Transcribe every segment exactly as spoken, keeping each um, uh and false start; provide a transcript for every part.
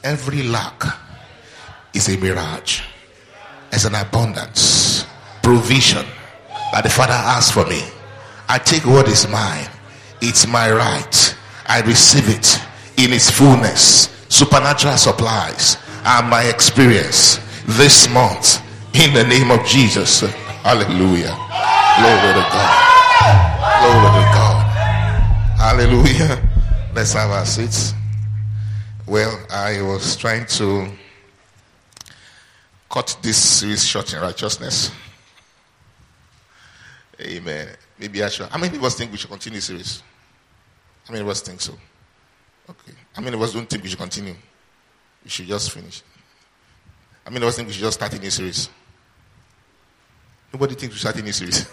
Every lack is a mirage. It's an abundance, provision that the Father has for me. I take what is mine. It's my right. I receive it in its fullness. Supernatural supplies are my experience this month in the name of Jesus. Hallelujah. Glory to God. Glory to God. Hallelujah. Let's have our seats. Well, I was trying to cut this series short in righteousness. Amen. Maybe I should. How many of us think we should continue the series? How many of us think so? Okay. How many of us don't think we should continue? We should just finish. How many of us think we should just start a new series? Nobody thinks we should start a new series.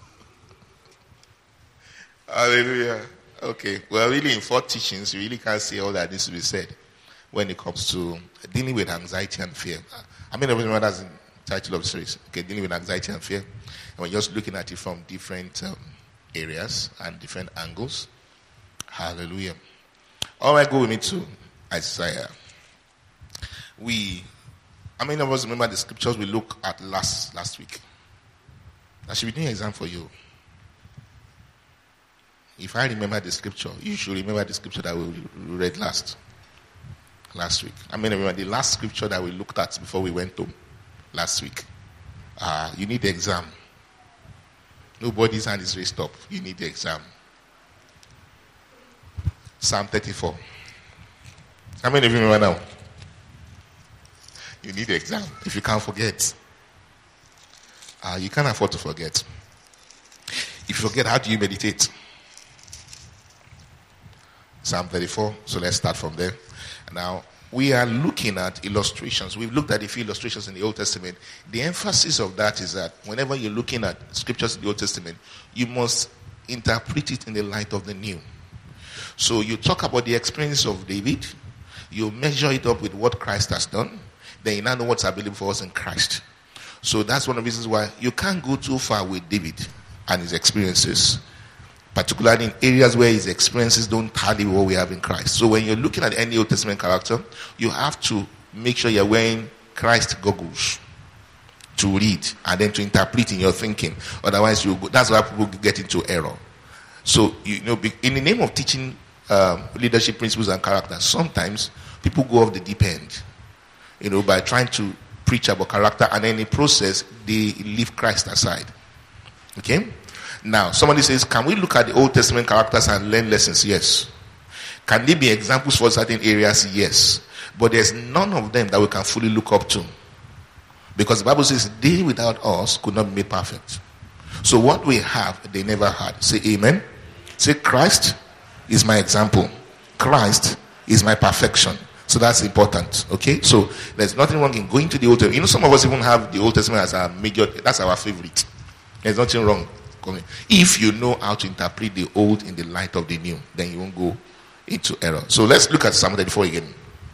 Hallelujah. Okay. Well, really, in four teachings, you really can't say all that needs to be said when it comes to dealing with anxiety and fear. I mean, everyone that's the title of the series. Okay, dealing with anxiety and fear. And we're just looking at it from different um, areas and different angles. Hallelujah. All right, go with me to Isaiah. We, I mean, of us remember the scriptures we looked at last last week. I should be doing an exam for you. If I remember the scripture, you should remember the scripture that we read last last week. I mean, remember the last scripture that we looked at before we went home last week. Uh, you need the exam. Nobody's hand is raised up. You need the exam. Psalm thirty-four. How many of you remember now? You need the exam. If you can't forget, uh, you can't afford to forget. If you forget, how do you meditate? Psalm thirty-four. So let's start from there. Now, we are looking at illustrations. We've looked at a few illustrations in the Old Testament. The emphasis of that is that whenever you're looking at scriptures in the Old Testament, you must interpret it in the light of the new. So you talk about the experience of David, you measure it up with what Christ has done, then you now know what's available for us in Christ. So that's one of the reasons why you can't go too far with David and his experiences, particularly in areas where his experiences don't tally with what we have in Christ. So when you're looking at any Old Testament character, you have to make sure you're wearing Christ goggles to read and then to interpret in your thinking. Otherwise, you go, that's why people get into error. So, you know, in the name of teaching um, leadership principles and character, sometimes people go off the deep end, you know, by trying to preach about character, and then in the process, they leave Christ aside. Okay? Now, somebody says, can we look at the Old Testament characters and learn lessons? Yes. Can they be examples for certain areas? Yes. But there's none of them that we can fully look up to. Because the Bible says, they without us could not be made perfect. So what we have, they never had. Say amen. Say, Christ is my example. Christ is my perfection. So that's important. Okay? So there's nothing wrong in going to the Old Testament. You know, some of us even have the Old Testament as our major, that's our favorite. There's nothing wrong. If you know how to interpret the old in the light of the new, then you won't go into error. So let's look at Psalm thirty-four again.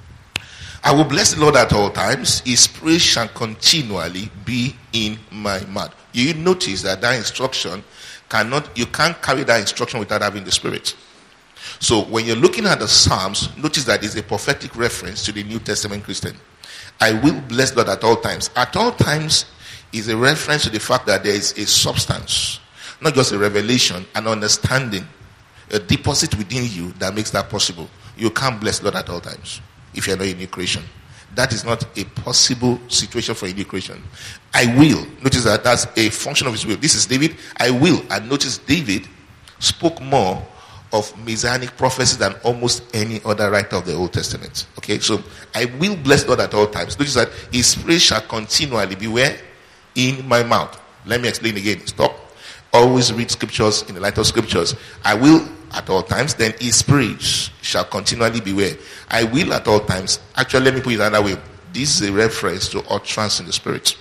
I will bless the Lord at all times. His praise shall continually be in my mouth. You notice that that instruction cannot, you can't carry that instruction without having the Spirit. So when you're looking at the Psalms, notice that it's a prophetic reference to the New Testament Christian. I will bless the Lord at all times. At all times is a reference to the fact that there is a substance. Not just a revelation, an understanding, a deposit within you that makes that possible. You can't bless God at all times if you're not a new creation. That is not a possible situation for a new creation. I will. Notice that that's a function of his will. This is David. I will. And notice David spoke more of messianic prophecy than almost any other writer of the Old Testament. Okay, so I will bless God at all times. Notice that his praise shall continually be where? In my mouth. Let me explain again. Stop. Always read scriptures in the light of scriptures. I will at all times, then his praise shall continually be where? I will at all times. Actually, let me put it another way. This is a reference to utterance in the spirit.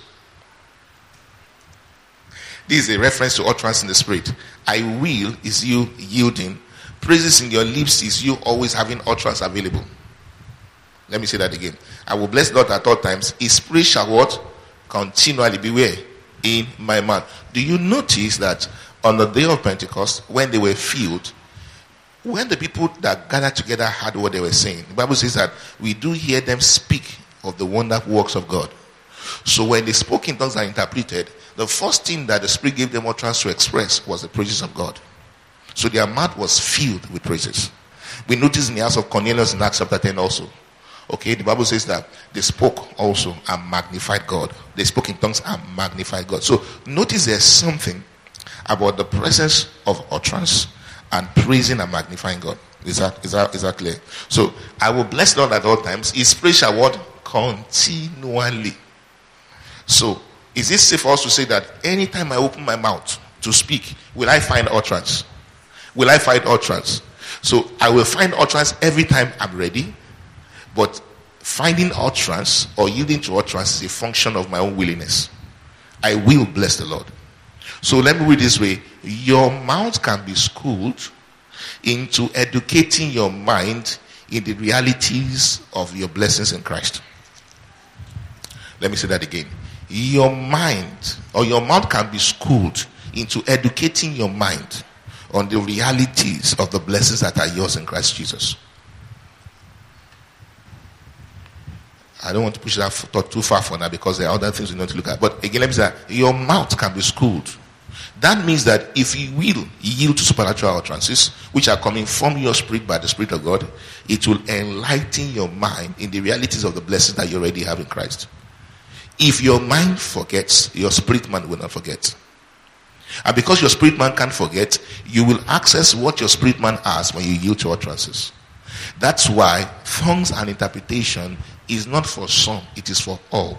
This is a reference to utterance in the spirit. I will is you yielding. Praises in your lips is you always having utterance available. Let me say that again. I will bless God at all times. His praise shall what? Continually be where? In my mouth. Do you notice that on the day of Pentecost, when they were filled, when the people that gathered together heard what they were saying, the Bible says that we do hear them speak of the wonderful works of God. So when they spoke in tongues and interpreted, the first thing that the Spirit gave them utterance to express was the praises of God. So their mouth was filled with praises. We notice in the house of Cornelius in Acts chapter ten also. Okay, the Bible says that they spoke also and magnified God. They spoke in tongues and magnified God. So notice there's something about the presence of utterance and praising and magnifying God. Is that, is that, is that clear? So I will bless the Lord at all times. His praise shall what? Continually. So is it safe for us to say that anytime I open my mouth to speak, will I find utterance? Will I find utterance? So I will find utterance every time I'm ready. But finding utterance or yielding to utterance is a function of my own willingness. I will bless the Lord. So let me read this way. Your mouth can be schooled into educating your mind in the realities of your blessings in Christ. Let me say that again. Your mind or your mouth can be schooled into educating your mind on the realities of the blessings that are yours in Christ Jesus. I don't want to push that thought too far for now because there are other things we need to look at. But again, let me say that your mouth can be schooled. That means that if you will yield to supernatural utterances, which are coming from your spirit by the Spirit of God, it will enlighten your mind in the realities of the blessings that you already have in Christ. If your mind forgets, your spirit man will not forget. And because your spirit man can't forget, you will access what your spirit man has when you yield to utterances. That's why tongues and interpretation is not for some, it is for all.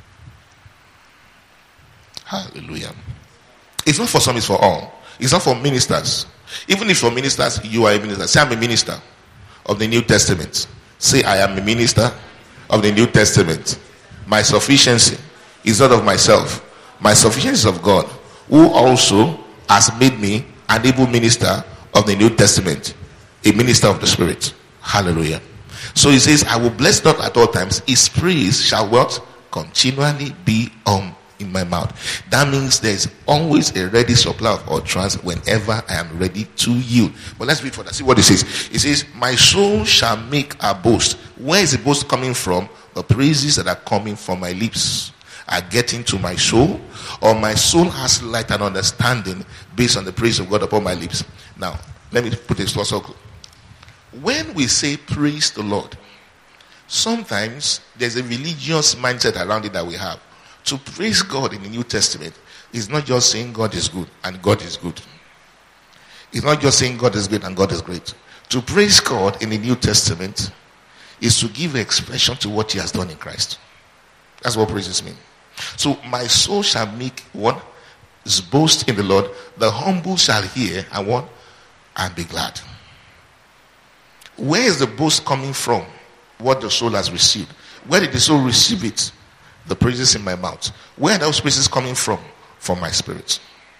Hallelujah. It's not for some, it's for all. It's not for ministers. Even if for ministers, you are a minister. Say, I'm a minister of the New Testament. Say, I am a minister of the New Testament. My sufficiency is not of myself. My sufficiency is of God, who also has made me an able minister of the New Testament, a minister of the Spirit. Hallelujah. So he says, I will bless God at all times. His praise shall what? Continually be on in my mouth. That means there's always a ready supply of utterance whenever I am ready to yield. But let's read further. See what it says. It says, my soul shall make a boast. Where is the boast coming from? The praises that are coming from my lips are getting to my soul, or my soul has light and understanding based on the praise of God upon my lips. Now, let me put this also. When we say praise the Lord, sometimes there's a religious mindset around it that we have. To praise God in the New Testament is not just saying God is good and God is good. It's not just saying God is good and God is great. To praise God in the New Testament is to give expression to what he has done in Christ. That's what praises mean. So my soul shall make what? Is boast in the Lord. The humble shall hear and what? And be glad. Where is the boast coming from? What the soul has received. Where did the soul receive it? The praises in my mouth. Where are those praises coming from? From my spirit.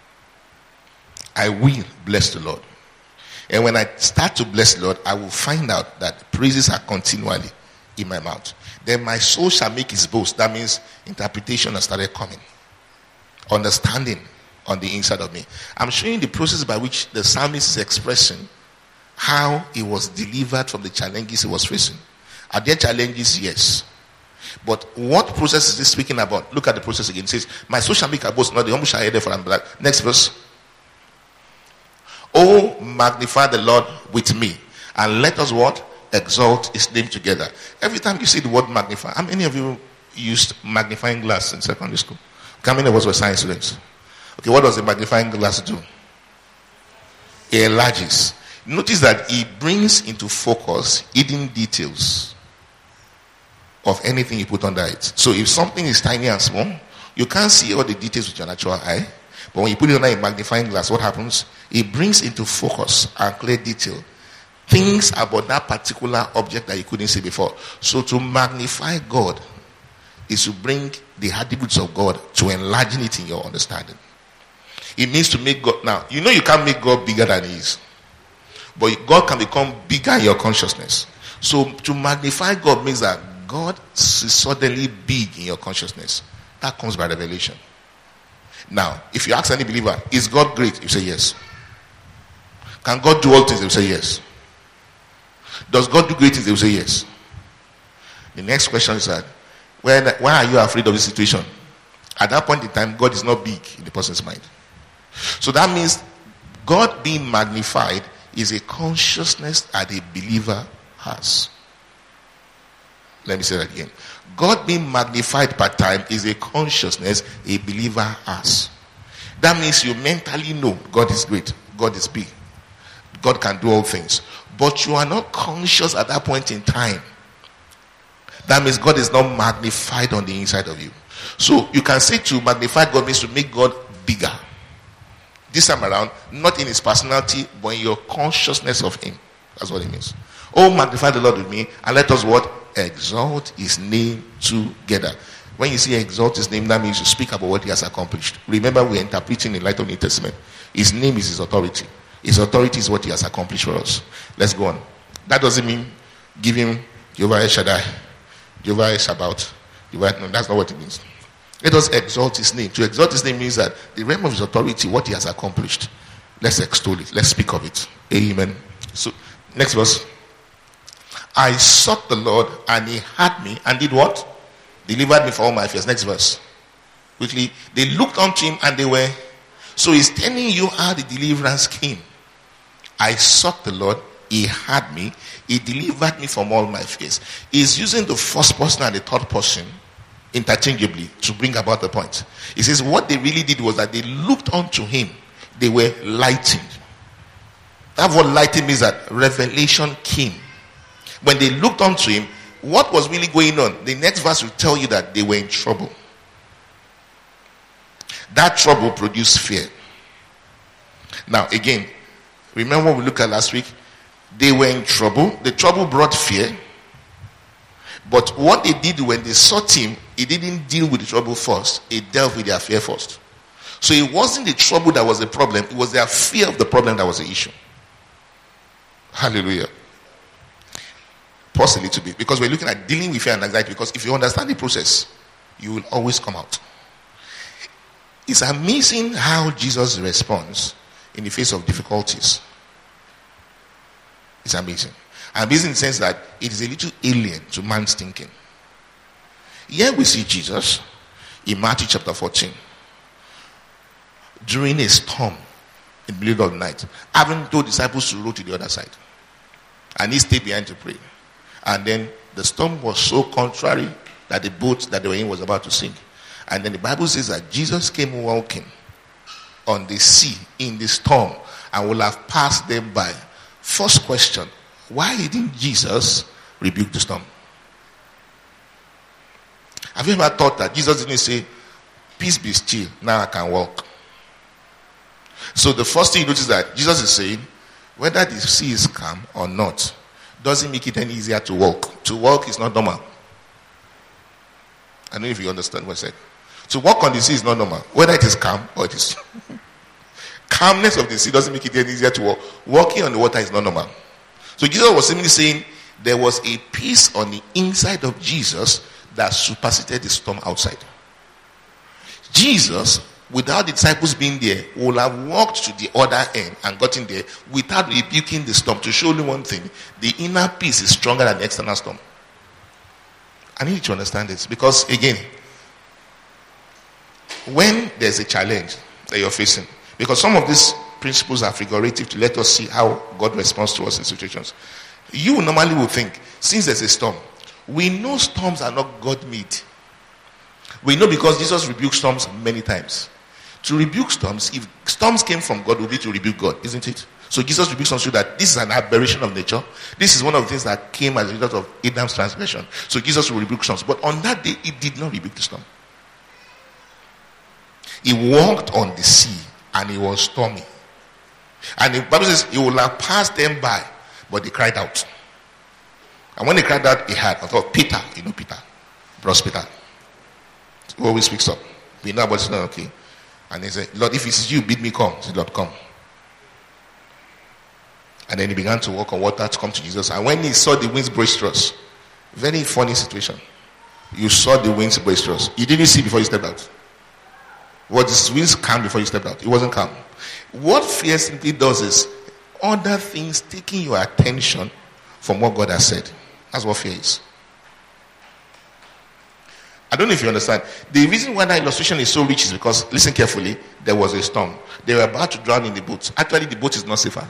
I will bless the Lord. And when I start to bless the Lord, I will find out that praises are continually in my mouth. Then my soul shall make his boast. That means interpretation has started coming. Understanding on the inside of me. I'm showing the process by which the psalmist is expressing how he was delivered from the challenges he was facing. Are there challenges? Yes. But what process is he speaking about? Look at the process again. It says, my soul shall make a boast, not the humble shall hear therefore and be glad. Next verse. Oh, magnify the Lord with me, and let us what? Exalt his name together. Every time you see the word magnify, how many of you used magnifying glass in secondary school? How many of us were science students? Okay, what does the magnifying glass do? It enlarges. Notice that it brings into focus hidden details of anything you put under it. So if something is tiny and small, you can't see all the details with your natural eye. But when you put it under a magnifying glass, what happens? It brings into focus and clear detail things about that particular object that you couldn't see before. So to magnify God is to bring the attributes of God to enlarging it in your understanding. It means to make God. Now, you know you can't make God bigger than he is. But God can become bigger in your consciousness. So to magnify God means that God is suddenly big in your consciousness. That comes by revelation. Now, if you ask any believer, is God great? You say yes. Can God do all things? You say yes. Does God do great things? They will say yes. The next question is that, when, why are you afraid of the situation? At that point in time, God is not big in the person's mind. So that means God being magnified is a consciousness that a believer has. Let me say that again. God being magnified per time is a consciousness a believer has. That means you mentally know God is great, God is big, God can do all things. But you are not conscious at that point in time. That means God is not magnified on the inside of you. So you can say to magnify God means to make God bigger. This time around, not in his personality, but in your consciousness of him. That's what it means. Oh, magnify the Lord with me, and let us what? Exalt his name together. When you say exalt his name, that means you speak about what he has accomplished. Remember, we're interpreting in light of the New Testament. His name is his authority. His authority is what he has accomplished for us. Let's go on. That doesn't mean give him Jehovah El Shaddai, Jehovah Shabbat. Jehovah, no, that's not what it means. Let us exalt his name. To exalt his name means that the realm of his authority, what he has accomplished. Let's extol it. Let's speak of it. Amen. So, next verse. I sought the Lord, and he heard me, and did what? Delivered me from all my fears. Next verse. Quickly. They looked unto him, and they were. So he's telling you how the deliverance came. I sought the Lord, he heard me, he delivered me from all my fears. He's using the first person and the third person interchangeably to bring about the point. He says what they really did was that they looked unto him. They were lightened. That word lightened means that revelation came. When they looked unto him, what was really going on? The next verse will tell you that they were in trouble. That trouble produced fear. Now again, remember what we looked at last week? They were in trouble. The trouble brought fear. But what they did when they sought him, he didn't deal with the trouble first. He dealt with their fear first. So it wasn't the trouble that was the problem. It was their fear of the problem that was the issue. Hallelujah. Pause a little bit, because we're looking at dealing with fear and anxiety, because if you understand the process, you will always come out. It's amazing how Jesus responds in the face of difficulties. It's amazing. Amazing in the sense that it is a little alien to man's thinking. Here we see Jesus in Matthew chapter fourteen during a storm in the middle of the night, having told disciples to row to the other side, and he stayed behind to pray. And then the storm was so contrary that the boat that they were in was about to sink. And then the Bible says that Jesus came walking on the sea in the storm and will have passed them by. First question, why didn't Jesus rebuke the storm? Have you ever thought that Jesus didn't say, peace be still, now I can walk? So the first thing you notice that Jesus is saying, whether the sea is calm or not, doesn't make it any easier to walk. To walk is not normal. I don't know if you understand what I said. To walk on the sea is not normal, whether it is calm or it is. Calmness of the sea doesn't make it any easier to walk. Walking on the water is not normal. So Jesus was simply saying there was a peace on the inside of Jesus that superseded the storm outside. Jesus, without the disciples being there, would have walked to the other end and gotten there without rebuking the storm, to show only one thing: the inner peace is stronger than the external storm. I need you to understand this, because again, when there's a challenge that you're facing, because some of these principles are figurative to let us see how God responds to us in situations. You normally would think, since there's a storm, we know storms are not God-made. We know because Jesus rebuked storms many times. To rebuke storms, if storms came from God, would be to rebuke God, isn't it? So Jesus rebuked storms so that this is an aberration of nature. This is one of the things that came as a result of Adam's transgression. So Jesus will rebuke storms. But on that day, he did not rebuke the storm. He walked on the sea and it was stormy. And the Bible says he will have passed them by, but they cried out. And when they cried out, he had, I thought, Peter, you know Peter, Bros Peter, who always speaks up. We know about it's not okay. And he said, Lord, if it's you, bid me come. He said, Lord, come. And then he began to walk on water to come to Jesus. And when he saw the winds boisterous, very funny situation. You saw the winds boisterous. You didn't see before you stepped out. Was the winds calm before you stepped out? It wasn't calm. What fear simply does is other things taking your attention from what God has said. That's what fear is. I don't know if you understand. The reason why that illustration is so rich is because, listen carefully, there was a storm. They were about to drown in the boat. Actually, the boat is not safer.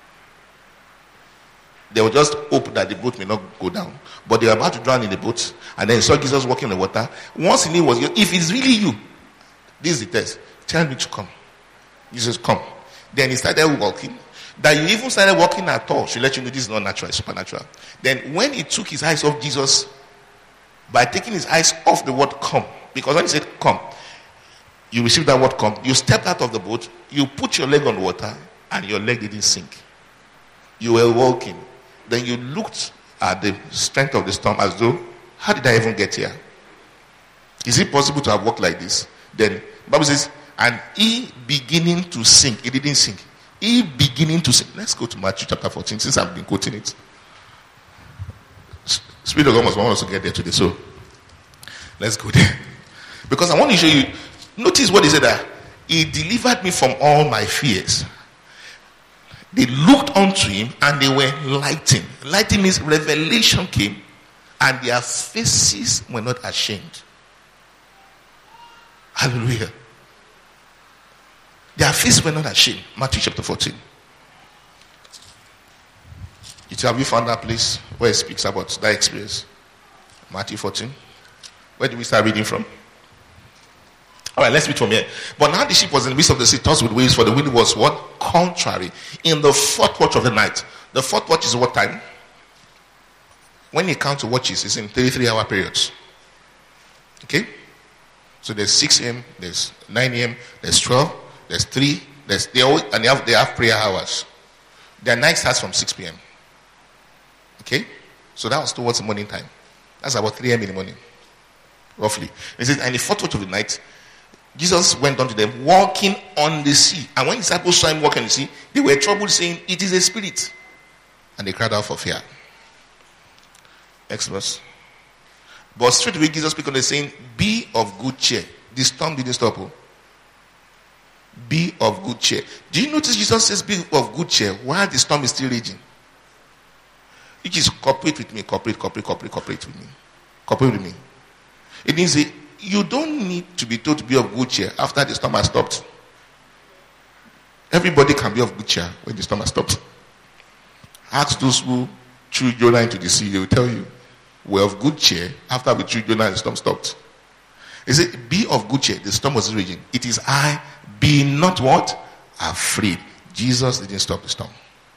They will just hope that the boat may not go down. But they were about to drown in the boat, and then saw Jesus walking in the water. Once he knew was, if it's really you, this is the test. Tell me to come. Jesus, come. Then he started walking. That you even started walking at all should let you know this is not natural, it's supernatural. Then when he took his eyes off Jesus, by taking his eyes off the word come, because when he said come, you received that word come, you stepped out of the boat, you put your leg on the water, and your leg didn't sink. You were walking. Then you looked at the strength of the storm as though, how did I even get here? Is it possible to have walked like this? Then the Bible says, and he beginning to sink. He didn't sink. He beginning to sink. Let's go to Matthew chapter fourteen, since I've been quoting it. Spirit of God must want us to get there today. So let's go there. Because I want to show you. Notice what he said there. He delivered me from all my fears. They looked unto him and they were lightened. Lighting means revelation came and their faces were not ashamed. Hallelujah. Their faces were not ashamed. Matthew chapter fourteen. Have you found that place where it speaks about that experience? Matthew fourteen. Where do we start reading from? All right, let's read from here. But now the ship was in the midst of the sea, tossed with waves, for the wind was what? Contrary. In the fourth watch of the night. The fourth watch is what time? When you count to watches, it's in thirty-three hour periods. Okay? So there's six a.m., there's nine a.m., there's twelve, there's three, there's they all, and they have, they have prayer hours. Their night starts from six p.m. Okay? So that was towards the morning time. That's about three a.m. in the morning. Roughly. It says, and the fourth watch of the night, Jesus went unto them, walking on the sea. And when the disciples saw him walking on the sea, they were troubled, saying, it is a spirit. And they cried out for fear. Next verse. But straightway Jesus spoke on the saying, be of good cheer. The storm didn't stop. Oh. Be of good cheer. Do you notice Jesus says, be of good cheer while the storm is still raging? Which is cooperate with me, cooperate, cooperate, cooperate, cooperate with me. Cooperate with me. It means that you don't need to be told to be of good cheer after the storm has stopped. Everybody can be of good cheer when the storm has stopped. Ask those who threw Jonah into the sea, they will tell you, we're of good cheer after we threw Jonah and the storm stopped. He said, be of good cheer. The storm was raging. It is I, be not what? Afraid. Jesus didn't stop the storm.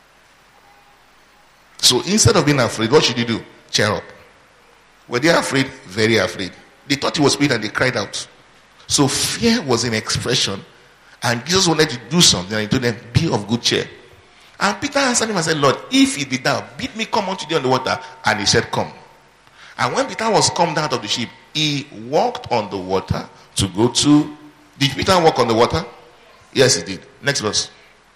So instead of being afraid, what should you do? Cheer up. Were they afraid? Very afraid. They thought he was afraid and they cried out. So fear was an expression. And Jesus wanted to do something and he told them, be of good cheer. And Peter answered him and said, Lord, if it be thou, bid me come unto thee on the water. And he said, come. And when Peter was come down out of the ship, he walked on the water to go to... Did Peter walk on the water? Yes, he did. Next verse.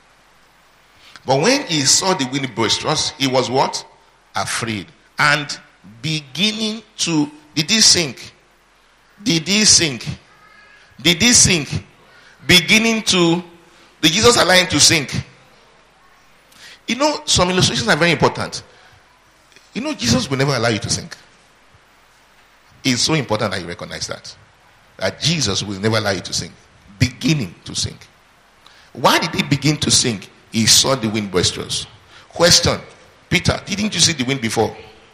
But when he saw the wind boisterous, he was what? Afraid. And beginning to... Did he sink? Did he sink? Did he sink? Beginning to... Did Jesus allow him to sink? You know, some illustrations are very important. You know, Jesus will never allow you to sink. It's so important that you recognize that. That Jesus will never allow you to sink. Beginning to sink. Why did he begin to sink? He saw the wind boisterous. Question. Peter, didn't you see the wind before?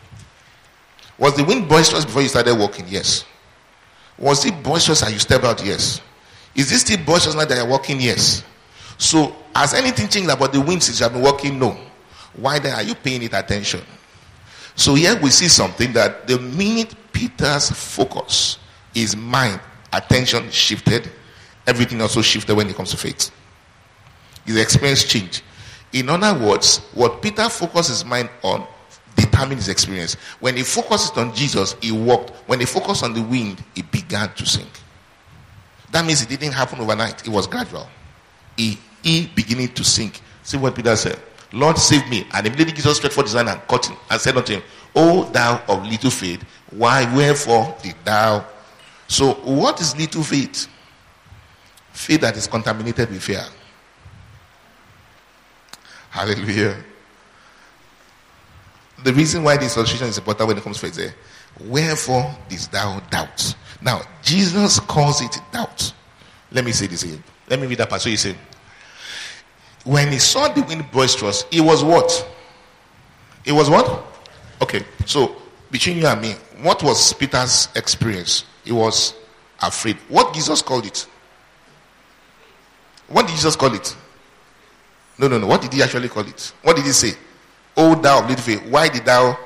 Was the wind boisterous before you started walking? Yes. Was it boisterous as you stepped out? Yes. Is this still boisterous now that you're walking? Yes. So, has anything changed about the wind since you have been walking? No. Why then are you paying it attention? So here we see something that the minute Peter's focus, his mind, attention shifted, everything also shifted when it comes to faith. His experience changed. In other words, what Peter focused his mind on determined his experience. When he focused on Jesus, he walked. When he focused on the wind, he began to sink. That means it didn't happen overnight. It was gradual. He, he beginning to sink. See what Peter said. Lord, save me. And immediately Jesus stretched forth his hand and caught him and said unto him, O thou of little faith, why, wherefore did thou? So what is little faith? Faith that is contaminated with fear. Hallelujah. The reason why this illustration is important when it comes to faith is, wherefore didst thou doubt? Now, Jesus calls it doubt. Let me say this again. Let me read that part. So you say, when he saw the wind boisterous, it was what? It was what? Okay, so between you and me, what was Peter's experience? He was afraid. What Jesus called it? What did Jesus call it? No, no, no. What did he actually call it? What did he say? O thou of little faith, why did thou?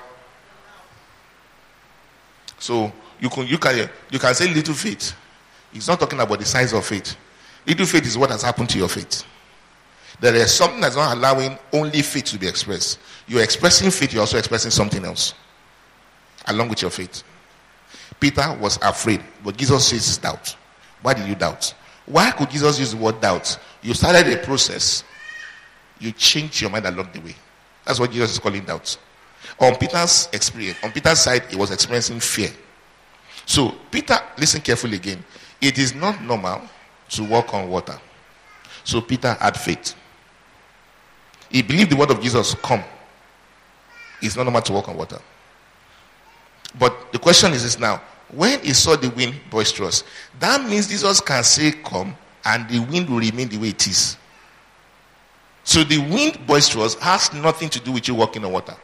So you can you can you can say little faith. He's not talking about the size of faith. Little faith is what has happened to your faith. There is something that's not allowing only faith to be expressed. You're expressing faith, you're also expressing something else along with your faith. Peter was afraid, but Jesus says doubt. Why did you doubt? Why could Jesus use the word doubt? You started a process. You changed your mind along the way. That's what Jesus is calling doubt. On Peter's experience, on Peter's side, he was experiencing fear. So, Peter, listen carefully again. It is not normal to walk on water. So, Peter had faith. He believed the word of Jesus, come. It's not normal to walk on water. But the question is this now. When he saw the wind boisterous, that means Jesus can say come and the wind will remain the way it is. So the wind boisterous has nothing to do with you walking on water.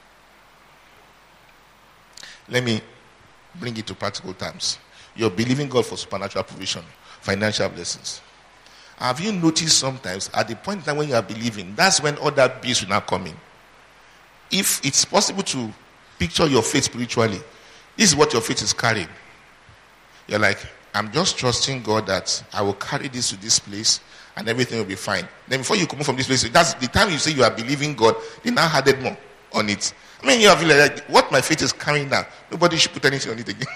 Let me bring it to practical terms. You're believing God for supernatural provision, financial blessings. Have you noticed sometimes at the point in time when you are believing, that's when other bills will now come in. If it's possible to picture your faith spiritually, this is what your faith is carrying. You're like, I'm just trusting God that I will carry this to this place and everything will be fine. Then before you come from this place, that's the time you say you are believing God, they now added more on it. I mean, you have like, what my faith is carrying now, nobody should put anything on it again.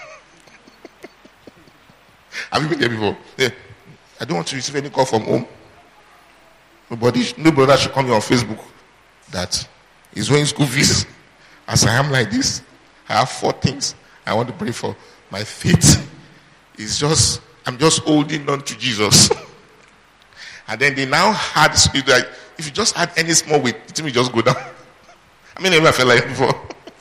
Have you been there before? Yeah. I don't want to receive any call from home. Nobody, no brother should come here on Facebook that is owing school fees. As I am like this, I have four things I want to pray for. My faith is just, I'm just holding on to Jesus. And then they now had, like, if you just add any small weight, it will just go down. I mean, I never felt like it before.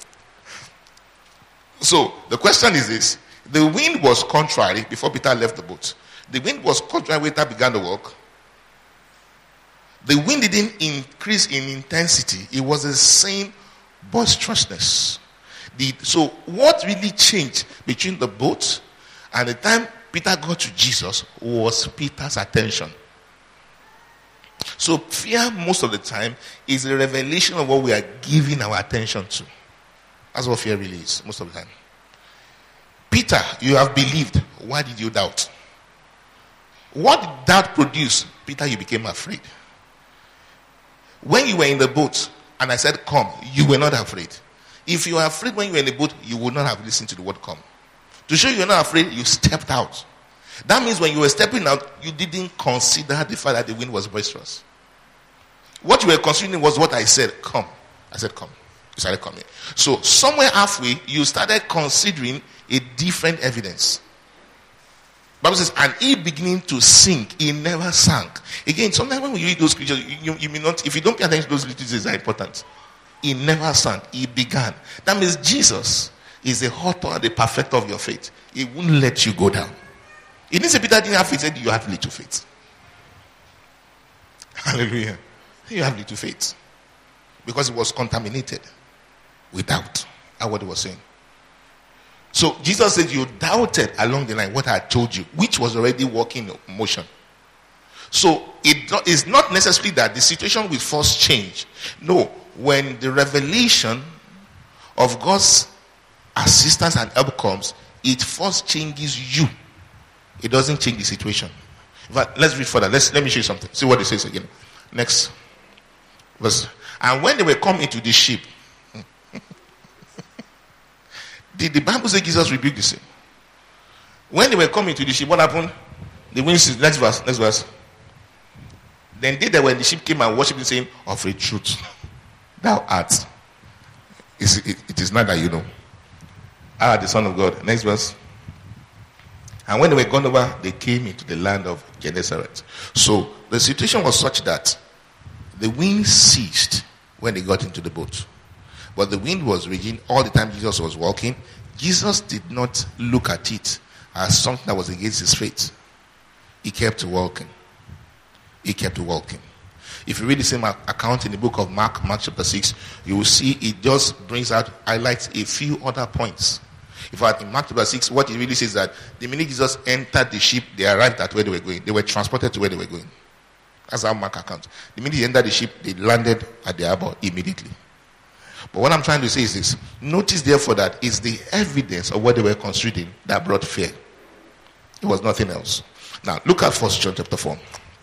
So, the question is this. The wind was contrary before Peter left the boat. The wind was contrary when Peter began to walk. The wind didn't increase in intensity. It was the same boisterousness. The, so what really changed between the boat and the time Peter got to Jesus was Peter's attention. So fear most of the time is a revelation of what we are giving our attention to. That's what fear really is most of the time. Peter, you have believed. Why did you doubt? What did doubt produce? Peter, you became afraid. When you were in the boat and I said come, you were not afraid. If you were afraid when you were in the boat, you would not have listened to the word come. To show you were not afraid, you stepped out. That means when you were stepping out, you didn't consider the fact that the wind was boisterous. What you were considering was what I said, come. I said come. You started coming. So somewhere halfway, you started considering a different evidence. Bible says, and he beginning to sink, he never sank. Again, sometimes when you read those scriptures, you, you, you may not, if you don't pay attention to those little things, are important. He never sank, he began. That means Jesus is the author, the perfecter of your faith. He won't let you go down. He didn't say Peter didn't have faith, he said you have little faith. Hallelujah. You have little faith. Because it was contaminated with doubt. That's what he was saying. So Jesus said you doubted along the line what I told you, which was already working in motion. So it is not necessarily that the situation will first change. No, when the revelation of God's assistance and help comes, it first changes you. It doesn't change the situation. But let's read further. Let's let me show you something. See what it says again. Next verse. And when they were coming to the ship, did the Bible say Jesus rebuked the sea? When they were coming to the ship, what happened? The wind ceased. Next verse. Next verse. Then they that were in the ship came and worshipped him, saying, of a truth, thou art. It, it is not that you know. I am the Son of God. Next verse. And when they were gone over, they came into the land of Gennesaret. So the situation was such that the wind ceased when they got into the boat. but the wind was raging all the time Jesus was walking. Jesus did not look at it as something that was against his faith. He kept walking. He kept walking. If you read the same account in the book of Mark, Mark chapter six, you will see it just brings out, highlights a few other points. In fact, in Mark chapter six, what it really says is that the minute Jesus entered the ship, they arrived at where they were going. They were transported to where they were going. That's how Mark accounts. The minute they entered the ship, they landed at the harbor immediately. But what I'm trying to say is this. Notice therefore that it's the evidence of what they were considering that brought fear. It was nothing else. Now, look at First John chapter four.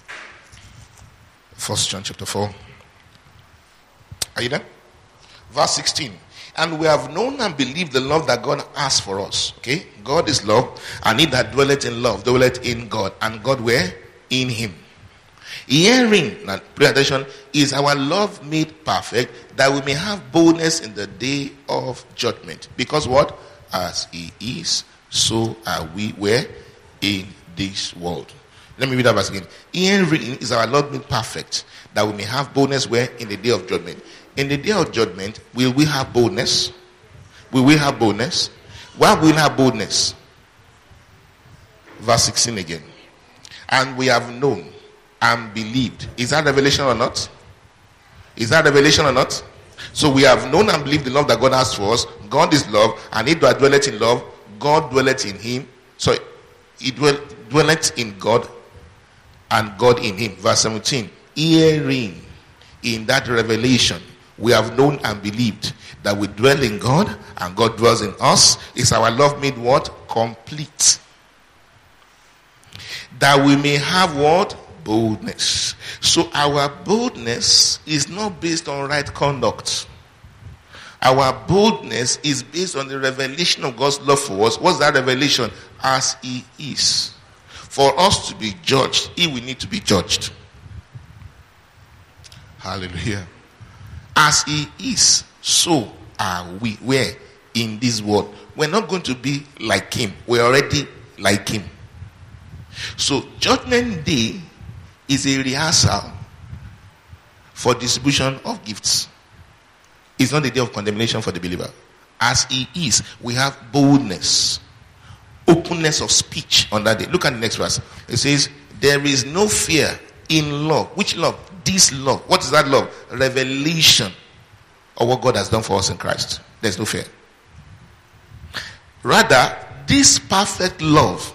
First John chapter four. Are you there? Verse sixteen. And we have known and believed the love that God has for us. Okay? God is love, and he that dwelleth in love dwelleth in God, and God where? In him. Hearing, now pay attention, is our love made perfect, that we may have boldness in the day of judgment. Because what? As he is, so are we where? In this world. Let me read that verse again. Hearing is our love made perfect, that we may have boldness where? In the day of judgment. In the day of judgment, will we have boldness? Will we have boldness? Why will we have boldness? Verse sixteen again. And we have known and believed. Is that revelation or not? Is that revelation or not? So we have known and believed the love that God has for us. God is love, and he that dwelleth in love, God dwelleth in him. So he dwell, dwelleth in God, and God in him. Verse seventeen. Hearing, in that revelation, we have known and believed that we dwell in God, and God dwells in us. Is our love made what? Complete. That we may have what? Boldness. So our boldness is not based on right conduct. Our boldness is based on the revelation of God's love for us. What's that revelation? As he is. For us to be judged, he will need to be judged. Hallelujah. As he is, so are we. Where? In this world. We're not going to be like him. We're already like him. So judgment day is a rehearsal for distribution of gifts. It's not the day of condemnation for the believer. As he is, we have boldness, openness of speech on that day. Look at the next verse. It says, there is no fear in love. Which love? This love. What is that love? Revelation of what God has done for us in Christ. There's no fear. Rather, this perfect love.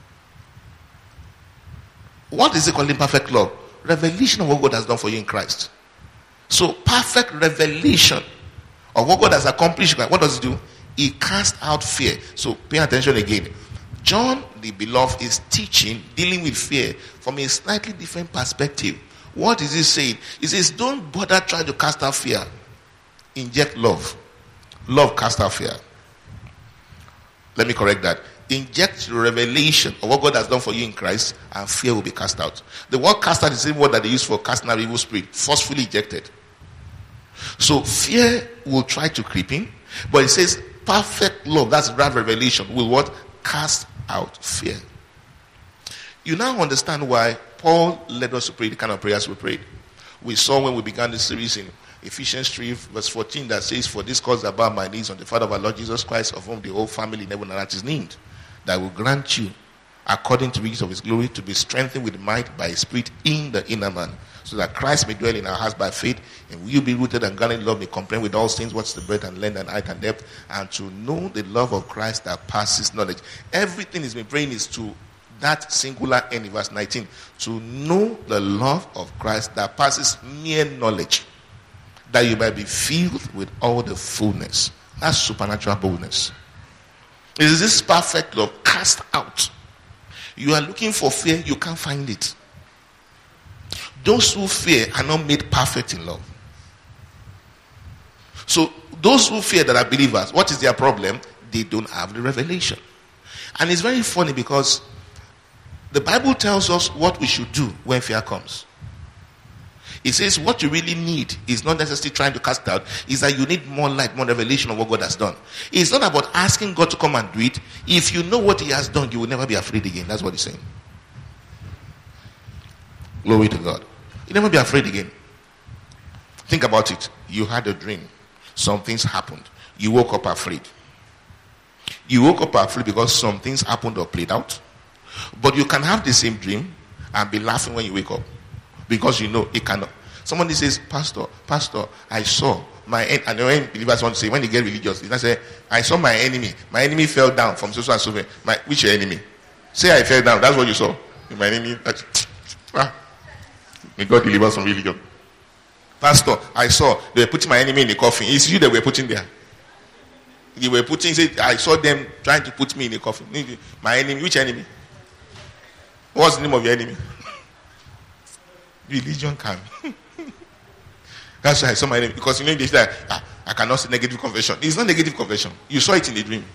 What is it called in perfect love? Revelation of what God has done for you in Christ. So, perfect revelation of what God has accomplished. What does it do? It casts out fear. So, pay attention again. John, the beloved, is teaching, dealing with fear from a slightly different perspective. What is he saying? He says, don't bother trying to cast out fear. Inject love. Love casts out fear. Let me correct that. Inject the revelation of what God has done for you in Christ, and fear will be cast out. The word cast out is the same word that they use for casting out evil spirit, forcefully ejected. So fear will try to creep in, but it says perfect love, that's that revelation, will what? Cast out fear. You now understand why Paul led us to pray the kind of prayers we prayed. We saw when we began this series in Ephesians three verse fourteen that says, for this cause I bow my knees on the Father of our Lord Jesus Christ, of whom the whole family in heaven and earth is named, that will grant you, according to the riches of his glory, to be strengthened with might by his Spirit in the inner man, so that Christ may dwell in our hearts by faith, and you be rooted and grounded in love, may comprehend with all things what's the breadth and length and height and depth, and to know the love of Christ that passes knowledge. Everything he's been praying is to that singular end in verse nineteen, to know the love of Christ that passes mere knowledge, that you might be filled with all the fullness. That's supernatural boldness. It is this perfect love cast out. You are looking for fear, you can't find it. Those who fear are not made perfect in love. So those who fear that are believers, what is their problem? They don't have the revelation. And it's very funny because the Bible tells us what we should do when fear comes. It says what you really need is not necessarily trying to cast out, is that you need more light, more revelation of what God has done. It's not about asking God to come and do it. If you know what he has done, you will never be afraid again. That's what he's saying. Glory to God. You'll never be afraid again. Think about it. You had a dream. some things happened. You woke up afraid. You woke up afraid because some things happened or played out. But you can have the same dream and be laughing when you wake up because you know it cannot. Somebody says, Pastor, Pastor, I saw my en-, and when believers want to say, when they get religious, they say, I saw my enemy. My enemy fell down from so and so. My which enemy? Say I fell down. That's what you saw. My enemy. Ah. May God deliver us from religion. Pastor, I saw they were putting my enemy in the coffin. It's you that were putting there. They were putting, say, I saw them trying to put me in the coffin. My enemy, which enemy? What's the name of your enemy? Religion can. That's why I saw my enemy. Because you know they say, ah, I cannot say negative confession. It's not negative confession. You saw it in the dream.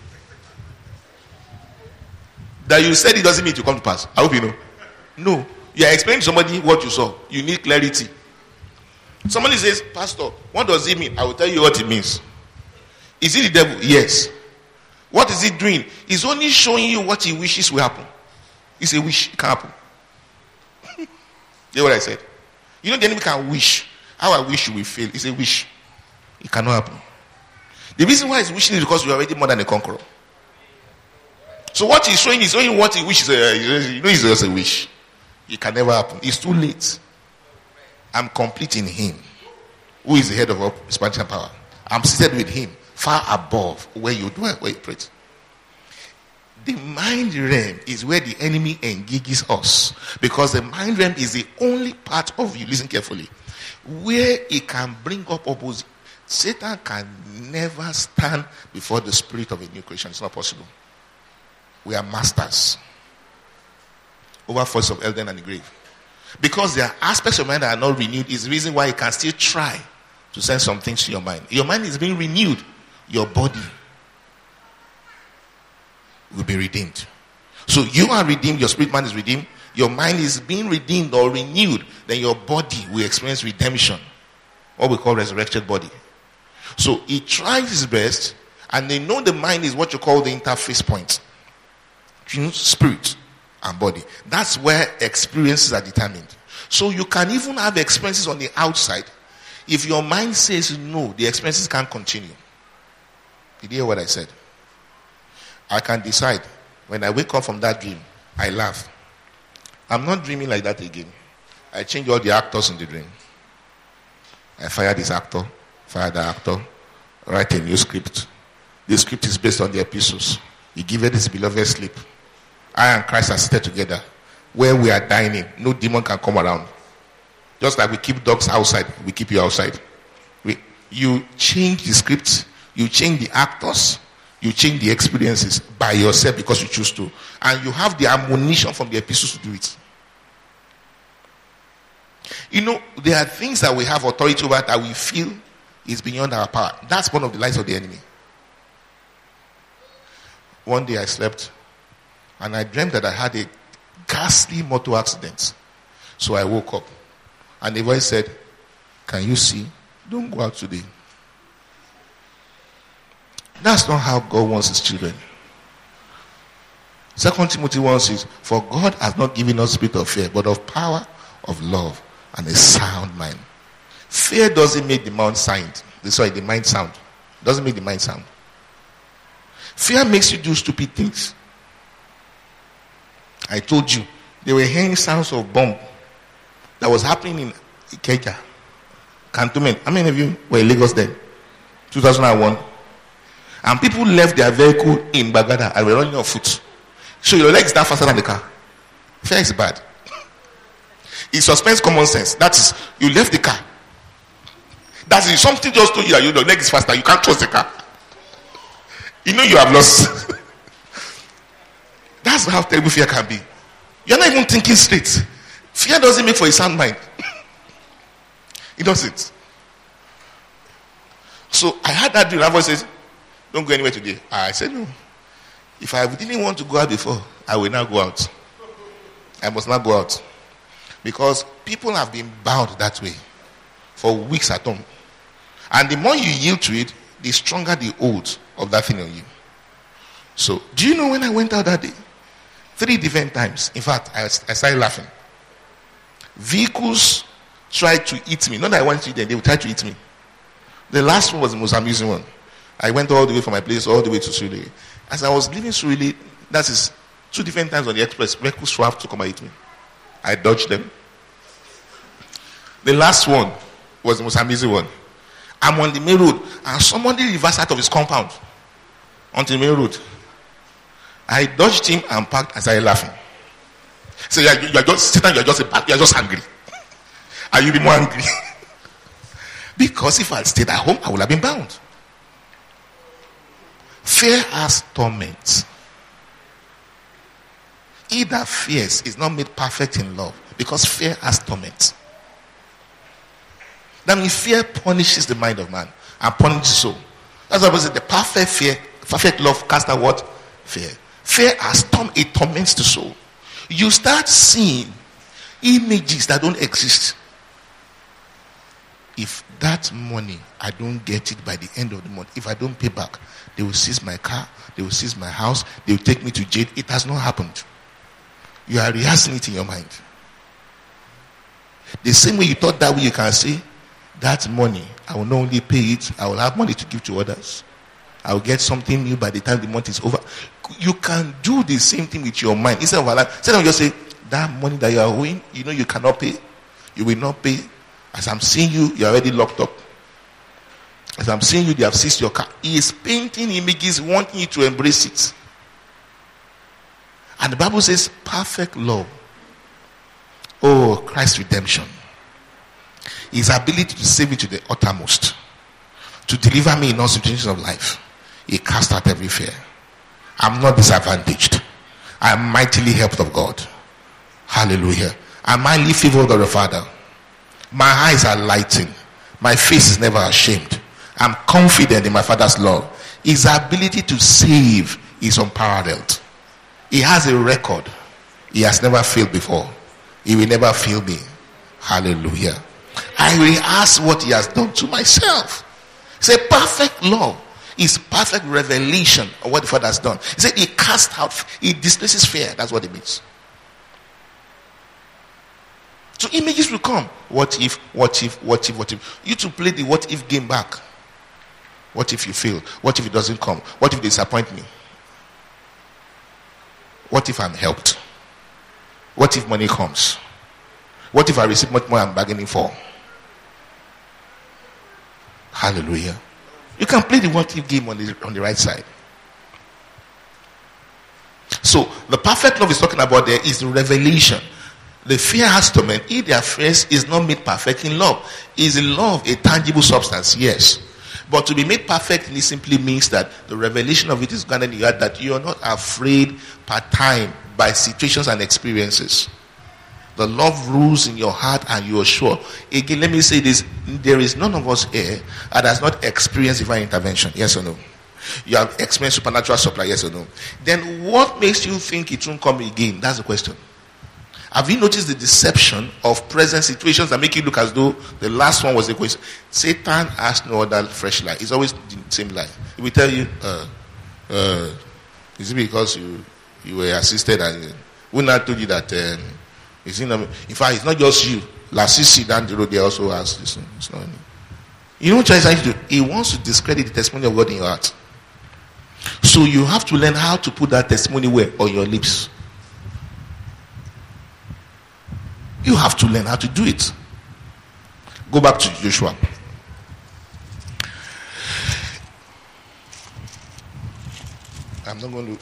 That you said it doesn't mean to come to pass. I hope you know. No. You are explaining to somebody what you saw. You need clarity. Somebody says, Pastor, what does it mean? I will tell you what it means. Is it the devil? Yes. What is it doing? It's only showing you what he wishes will happen. It's a wish. It can happen. You know what I said? You know the enemy can wish. How I wish you will fail. It's a wish. It cannot happen. The reason why he's wishing is because you are already more than a conqueror. So what he's showing is showing what he wishes. Uh, you know it's just a wish. It can never happen. It's too late. I'm complete in him, who is the head of all expansion power. I'm seated with him, far above where you dwell, where you pray. The mind realm is where the enemy engages us, because the mind realm is the only part of you, listen carefully, where it can bring up opposition. Satan can never stand before the spirit of a new creation. It's not possible. We are masters over force of Elden and the grave. Because there are aspects of mind that are not renewed is the reason why you can still try to send some things to your mind. Your mind is being renewed. Your body will be redeemed. So you are redeemed. Your spirit man is redeemed. Your mind is being redeemed or renewed. Then your body will experience redemption. What we call resurrected body. So he tries his best, and they know the mind is what you call the interface point between spirit and body. That's where experiences are determined. So you can even have experiences on the outside. If your mind says no, the experiences can't continue. Did you hear what I said? I can decide when I wake up from that dream, I laugh. I'm not dreaming like that again. I change all the actors in the dream. I fire this actor, fire the actor, write a new script. The script is based on the epistles. He gave it his beloved sleep. I and Christ are seated together. Where we are dining, no demon can come around. Just like we keep dogs outside, we keep you outside. We, you change the script, you change the actors, you change the experiences by yourself because you choose to. And you have the ammunition from the epistles to do it. You know, there are things that we have authority over that we feel is beyond our power. That's one of the lies of the enemy. One day I slept and I dreamt that I had a ghastly motor accident. So I woke up and the voice said, "Can you see? Don't go out today." That's not how God wants his children. Second Timothy one says, "For God has not given us spirit of fear, but of power, of love, and a sound mind." Fear doesn't make the mind sound. Sorry, the mind sound. Doesn't make the mind sound. Fear makes you do stupid things. I told you, they were hearing sounds of bomb that was happening in Ikeja, Cantonment. How many of you were in Lagos then? two thousand one. And people left their vehicle in Bagada and were running on foot. So your legs down faster than the car. Fear is bad. It suspends common sense. That is, you left the car. That is something just told you that your leg is faster. You can't trust the car. You know you have lost. That's how terrible fear can be. You're not even thinking straight. Fear doesn't make for a sound mind. It doesn't. So I had that dream. My voice says, "Don't go anywhere today." I said, "No. If I didn't want to go out before, I will now go out. I must not go out." Because people have been bound that way for weeks at home. And the more you yield to it, the stronger the hold of that thing on you. So, do you know when I went out that day? Three different times. In fact, I, I started laughing. Vehicles tried to eat me. Not that I wanted to eat them, they would try to eat me. The last one was the most amusing one. I went all the way from my place all the way to Surulere. As I was leaving Surulere, that is two different times on the express, vehicles have to come and hit me. I dodged them. The last one was the most amusing one. I'm on the main road and somebody reversed out of his compound onto the main road. I dodged him and parked and started laughing. So you are, you are just Satan, you are just a, you are just angry. Are you be more angry? Because if I had stayed at home, I would have been bound. Fear has torment. He that fears is not made perfect in love, because fear has torment. That means fear punishes the mind of man and punishes the soul. That's why I said the perfect fear, perfect love casts out what? Fear. Fear has torm- it torments the soul. You start seeing images that don't exist. If that money, I don't get it by the end of the month, if I don't pay back, they will seize my car, they will seize my house, they will take me to jail. It has not happened. You are rehearsing it in your mind. The same way you thought that way, you can say, that money, I will not only pay it, I will have money to give to others. I will get something new by the time the month is over. You can do the same thing with your mind. Instead of allowing, instead of just say, that money that you are owing, you know you cannot pay. You will not pay. As I'm seeing you, you're already locked up. As I'm seeing you, they have seized your car. He is painting images, wanting you to embrace it. And the Bible says, perfect love. Oh, Christ's redemption. His ability to save me to the uttermost, to deliver me in all situations of life. He cast out every fear. I'm not disadvantaged. I am mightily helped of God. Hallelujah. I'm mightily favored of the Father. My eyes are lighting. My face is never ashamed. I'm confident in my Father's love. His ability to save is unparalleled. He has a record. He has never failed before. He will never fail me. Hallelujah. I will ask what he has done to myself. It's a perfect love. It's perfect revelation of what the Father has done. He said he cast out, he displaces fear. That's what it means. So images will come. What if, what if, what if, what if? You to play the what if game back. What if you fail? What if it doesn't come? What if they disappoint me? What if I'm helped? What if money comes? What if I receive much more I'm bargaining for? Hallelujah. You can play the what if game on the, on the right side. So the perfect love is talking about there is the revelation. The fear has torment. He that fears is not made perfect in love. Is in love a tangible substance? Yes. But to be made perfect, it simply means that the revelation of it is granted in your heart, that you are not afraid per time by situations and experiences. The love rules in your heart and you are sure. Again, let me say this. There is none of us here that has not experienced divine intervention. Yes or no? You have experienced supernatural supply. Yes or no? Then what makes you think it won't come again? That's the question. Have you noticed the deception of present situations that make you look as though the last one was the question? Satan has no other fresh lie. It's always the same lie. He will tell you, uh, uh, is it because you you were assisted and we not told you that um, it's in, in fact it's not just you. Lasisi down the road they also ask this. It's not any. You know what he's trying to do? He wants to discredit the testimony of God in your heart. So you have to learn how to put that testimony where? On your lips. You have to learn how to do it. Go back to Joshua. I'm not going to.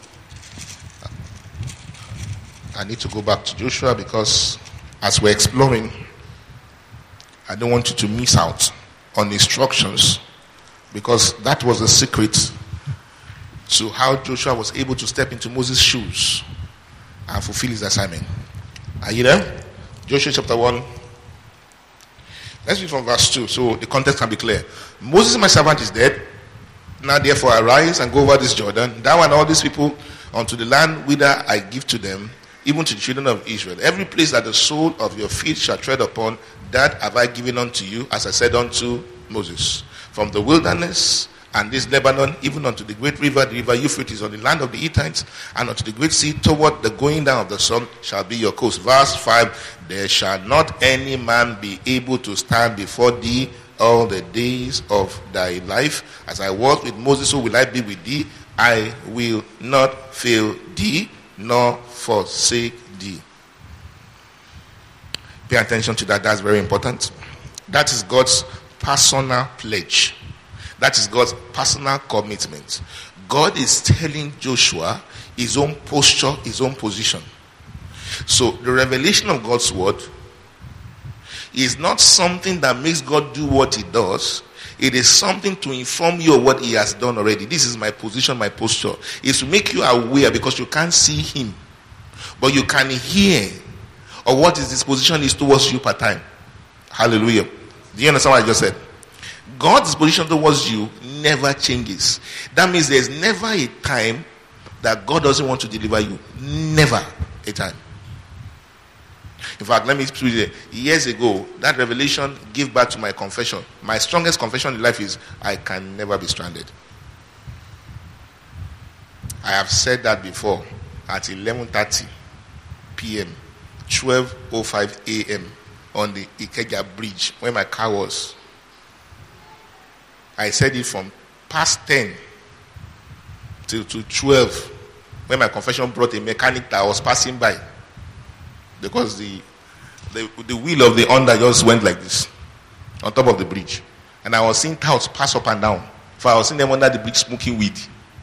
I need to go back to Joshua because as we're exploring, I don't want you to miss out on instructions, because that was the secret to how Joshua was able to step into Moses' shoes and fulfill his assignment. Are you there? Joshua chapter one. Let's read from verse two so the context can be clear. Moses, my servant, is dead. Now therefore arise and go over this Jordan, thou and all these people, unto the land whither I give to them, even to the children of Israel. Every place that the sole of your feet shall tread upon, that have I given unto you, as I said unto Moses. From the wilderness and this Lebanon, even unto the great river, the river Euphrates, on the land of the Hittites, and unto the great sea, toward the going down of the sun, shall be your coast. Verse five, there shall not any man be able to stand before thee all the days of thy life. As I was with Moses, so will I be with thee. I will not fail thee, nor forsake thee. Pay attention to that. That's very important. That is God's personal pledge. That is God's personal commitment. God is telling Joshua his own posture, his own position. So the revelation of God's word is not something that makes God do what he does. It is something to inform you of what he has done already. This is my position, my posture. It's to make you aware, because you can't see him, but you can hear of what his disposition is towards you per time. Hallelujah. Do you understand what I just said? God's disposition towards you never changes. That means there's never a time that God doesn't want to deliver you. Never a time. In fact, let me put it. Years ago, that revelation gave birth to my confession. My strongest confession in life is, I can never be stranded. I have said that before at eleven thirty p.m., twelve oh five a.m. on the Ikeja bridge where my car was. I said it from past ten till to twelve when my confession brought a mechanic that was passing by, because the, the the wheel of the Honda just went like this on top of the bridge, and I was seeing touts pass up and down. For I was seeing them under the bridge smoking weed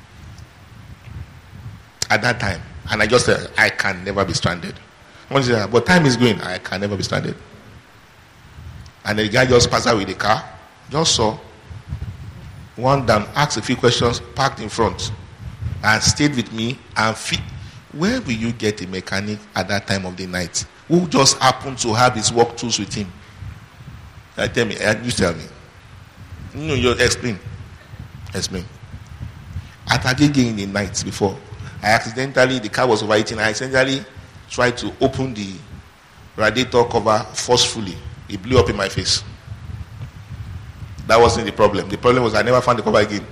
at that time, and I just said, I can never be stranded. One said, but time is going, I can never be stranded. And the guy just passed out with the car, just saw one down, asked a few questions, parked in front, and stayed with me. And fe- where will you get a mechanic at that time of the night who just happened to have his work tools with him? I tell me, you tell me. No, you explain. Explain. At Agege in the night before, I accidentally, the car was overheating, I accidentally tried to open the radiator cover forcefully. It blew up in my face. That wasn't the problem. The problem was I never found the cover again.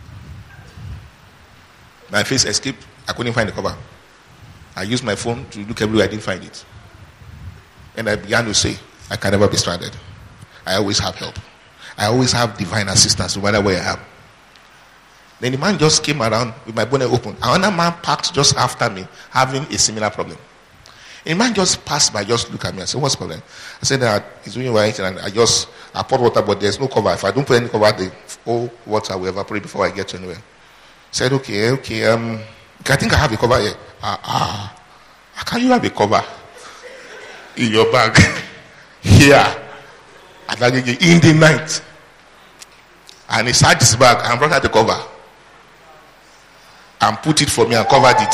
My face escaped. I couldn't find the cover. I used my phone to look everywhere. I didn't find it. And I began to say, I can never be stranded. I always have help. I always have divine assistance no matter where I am. Then the man just came around with my bonnet open. Another man parked just after me, having a similar problem. A man just passed by, just looked at me and said, what's the problem? I said that he's doing right, and I just, I poured water, but there's no cover. If I don't put any cover, the whole water will evaporate before I get to anywhere. I said, okay, okay, um, I think I have a cover here. Ah, ah, how can you have a cover in your bag here in the night? And he sat his bag and brought out the cover and put it for me and covered it.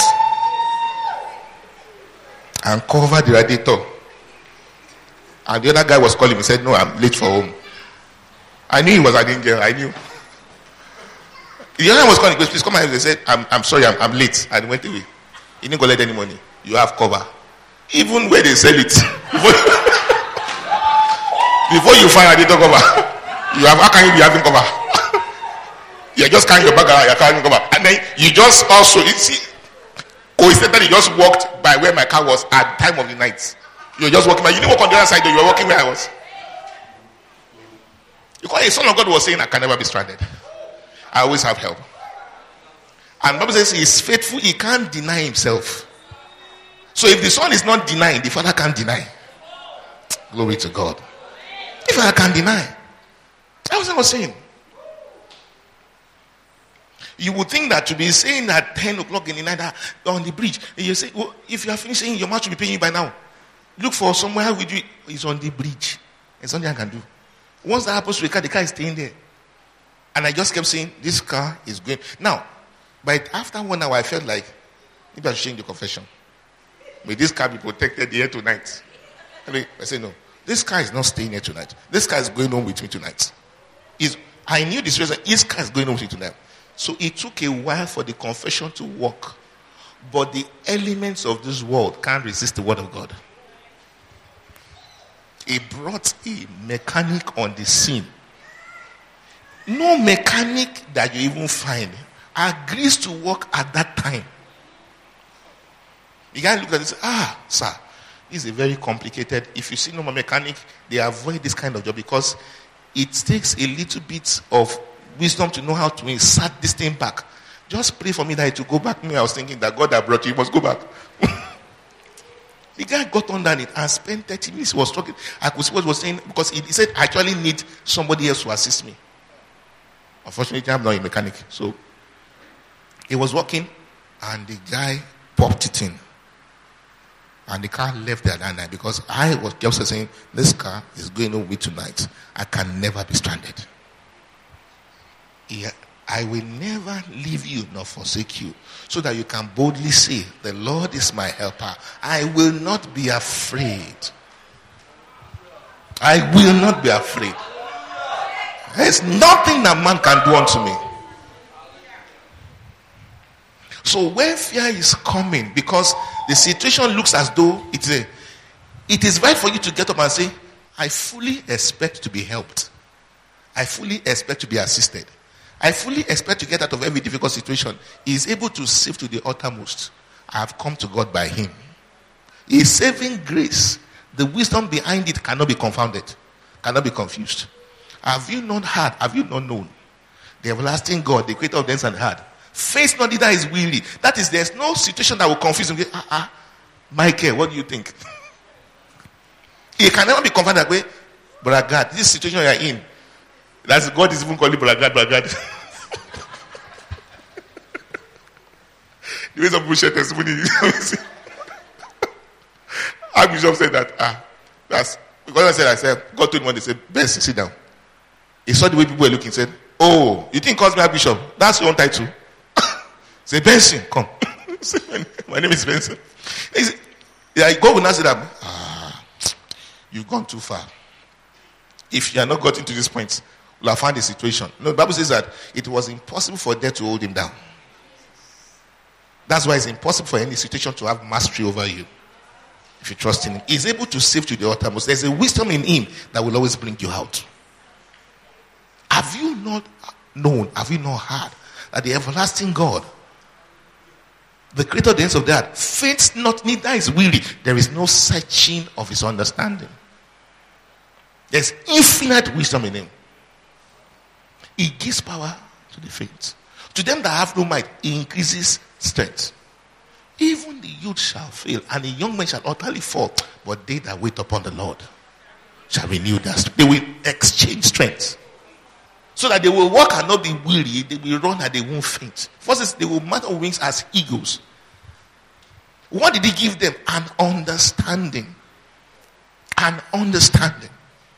And covered the radiator. And the other guy was calling me, said, no, I'm late for home. I knew he was an angel. I knew. The other one was calling, please come and he said, I'm, I'm sorry, I'm, I'm late. And he went away. He didn't collect any money. You have cover. Even where they sell it. Before, before you find radiator cover, you have, how can you be having cover? You're just carrying your bag around, you're carrying cover. And then you just also, you see, coincidentally, you just walked by where my car was at the time of the night. You were just walking by. You didn't walk on the other side, though. You were walking where I was. Because the Son of God was saying, I can never be stranded. I always have help. And the Bible says he is faithful. He can't deny himself. So if the Son is not denying, the Father can't deny. Glory to God. The Father can't deny. That's what I was saying. You would think that to be saying at ten o'clock in the night on the bridge, and you say, well, if you are finished saying, your mouth should be paying you by now. Look for somewhere with you. It's on the bridge. There's something I can do. Once that happens to a car, the car is staying there. And I just kept saying, this car is going. Now, but after one hour, I felt like, maybe I should change the confession. May this car be protected here tonight? I mean, I said, no. This car is not staying here tonight. This car is going home with me tonight. Is I knew this reason. This car is going home with me tonight. So it took a while for the confession to work. But the elements of this world can't resist the word of God. He brought a mechanic on the scene. No mechanic that you even find agrees to work at that time. You guys look at this, ah, sir, this is a very complicated. If you see no mechanic, they avoid this kind of job because it takes a little bit of wisdom to know how to insert this thing back. Just pray for me that it will go back. Me, I was thinking that God that brought you, you must go back. The guy got under it and spent thirty minutes. He was talking. I could see what he was saying because he, he said, I actually need somebody else to assist me. Unfortunately, I'm not a mechanic. So he was walking and the guy popped it in. And the car left there that night because I was just saying, this car is going over tonight. I can never be stranded. Yeah, I will never leave you nor forsake you, so that you can boldly say, the Lord is my helper. I will not be afraid. I will not be afraid. There's nothing that man can do unto me. So when fear is coming, because the situation looks as though it's a, it is right for you to get up and say, I fully expect to be helped. I fully expect to be assisted. I fully expect to get out of every difficult situation. He is able to save to the uttermost. I have come to God by him. His saving grace, the wisdom behind it cannot be confounded, cannot be confused. Have you not heard? Have you not known? The everlasting God, the creator of the heavens and earth, face not that is weary. That is, there's no situation that will confuse him. Ah, ah, Michael, what do you think? He can never be confounded that way. Brother God, this situation you are in, that's God is even calling Brother God, Brother God. The way some people share testimony. Archbishop said that, ah, that's, because I said, I said, God told me when they said, Benson, sit down. He saw the way people were looking, said, oh, you think calls me Archbishop? That's your own title. Say, Benson, come. Say, my name is Benson. He said, yeah, God will not say that, ah, you've gone too far. If you are not gotten to this point, we'll have found a situation. No, the Bible says that it was impossible for death to hold him down. That's why it's impossible for any situation to have mastery over you. If you trust in him, he's able to save to the uttermost. There's a wisdom in him that will always bring you out. Have you not known, have you not heard that the everlasting God, the creator of the ends of the earth, faints not, neither is weary. There is no searching of his understanding. There's infinite wisdom in him. He gives power to the faint. To them that have no might, he increases strength. Even the youth shall fail, and the young men shall utterly fall. But they that wait upon the Lord shall renew their strength. They will exchange strength. So that they will walk and not be weary. They will run and they won't faint. First is they will mount on wings as eagles. What did he give them? An understanding. An understanding.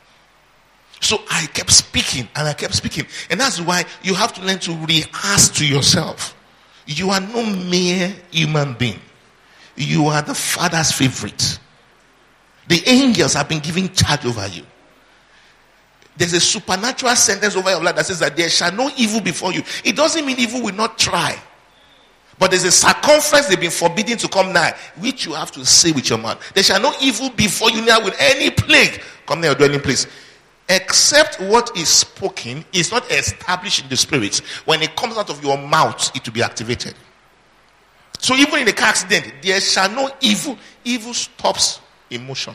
So I kept speaking and I kept speaking. And that's why you have to learn to rehearse to yourself. You are no mere human being. You are the Father's favorite. The angels have been given charge over you. There's a supernatural sentence over your life that says that there shall no evil before you. It doesn't mean evil will not try. But there's a circumference they've been forbidden to come nigh, which you have to say with your mouth. There shall no evil before you now with any plague come near your dwelling place. Except what is spoken is not established in the spirit. When it comes out of your mouth, it will be activated. So even in a car accident, there shall no evil. Evil stops emotion.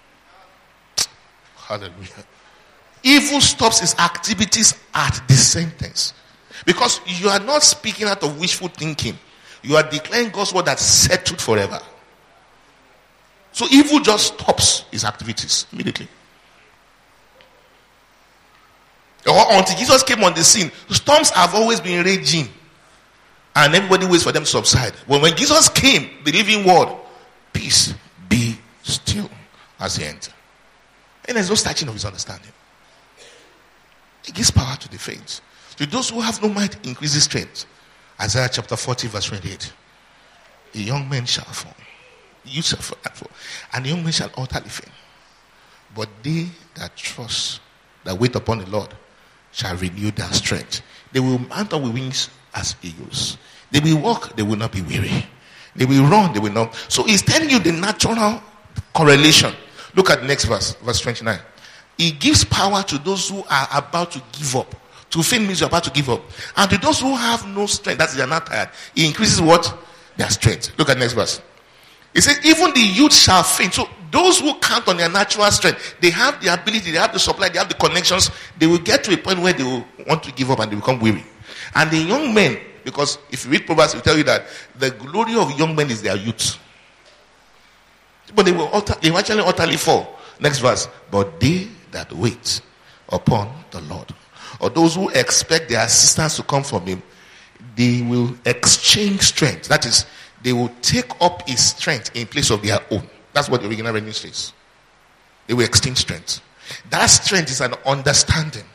Hallelujah. Evil stops its activities at the sentence. Because you are not speaking out of wishful thinking. You are declaring God's word that's settled forever. So evil just stops its activities immediately. Or until Jesus came on the scene, storms have always been raging. And everybody waits for them to subside. But when Jesus came, the living word, peace, be still, as he entered. And there's no searching of his understanding. He gives power to the faint. To those who have no might, increases strength. Isaiah chapter forty, verse twenty-eight. A young man shall fall. You shall fall. And the young man shall utterly fail. But they that trust, that wait upon the Lord, shall renew their strength. They will mount up with wings as eagles. They will walk, they will not be weary. They will run, they will not. So he's telling you the natural correlation. Look at the next verse, verse twenty-nine. He gives power to those who are about to give up. To fail means you're about to give up. And to those who have no strength, that's they're not tired. He increases what? Their strength. Look at the next verse. He says, even the youth shall faint. So those who count on their natural strength, they have the ability, they have the supply, they have the connections. They will get to a point where they will want to give up and they become weary. And the young men, because if you read Proverbs, it will tell you that the glory of young men is their youth. But they will, utter, they will actually utterly fall. Next verse. But they that wait upon the Lord, or those who expect their assistance to come from him, they will exchange strength. That is, they will take up his strength in place of their own. That's what the original reading says. They will exchange strength. That strength is an understanding.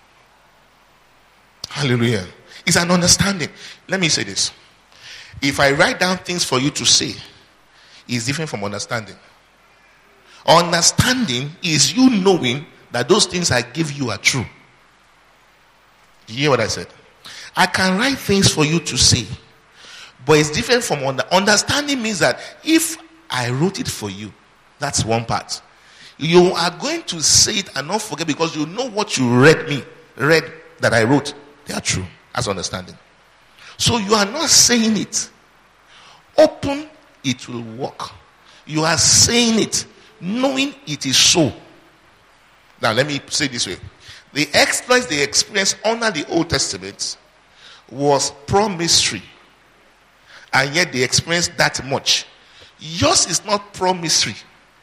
Hallelujah. It's an understanding. Let me say this. If I write down things for you to say, it's different from understanding. Understanding is you knowing that those things I give you are true. Do you hear what I said? I can write things for you to say, but it's different from under- understanding. Means that if I wrote it for you, that's one part. You are going to say it and not forget because you know what you read me, read that I wrote. They are true. That's understanding. So you are not saying it. Open, it will work. You are saying it, knowing it is so. Now let me say this way. The exploits they experienced under the Old Testament was promissory. And yet they experienced that much. Yours is not promissory.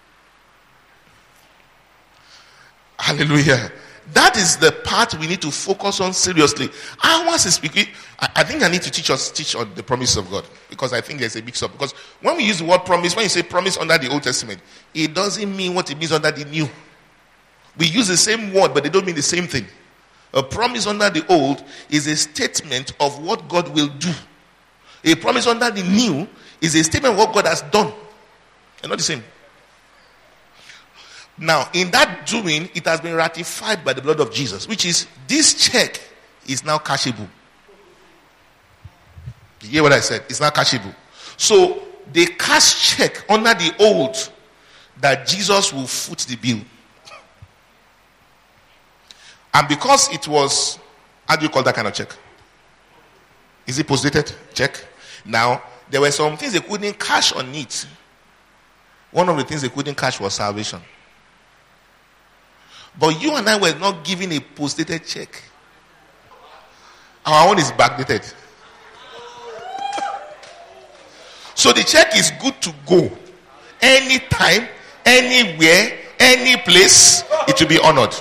Hallelujah. That is the part we need to focus on seriously. Ours is speaking. I think I need to teach us teach on the promise of God, because I think there's a mix up. Because when we use the word promise, when you say promise under the Old Testament, it doesn't mean what it means under the New. We use the same word, but they don't mean the same thing. A promise under the Old is a statement of what God will do. A promise under the New is a statement of what God has done. They're not the same. Now, in that doing, it has been ratified by the blood of Jesus, which is this check is now cashable. You hear what I said? It's now cashable. So, they cash check under the old that Jesus will foot the bill. And because it was, how do you call that kind of check? Is it post-dated check? Now, there were some things they couldn't cash on it. One of the things they couldn't cash was salvation. But you and I were not given a post-dated check. Our own is backdated. So the check is good to go. Anytime, anywhere, any place, it will be honored.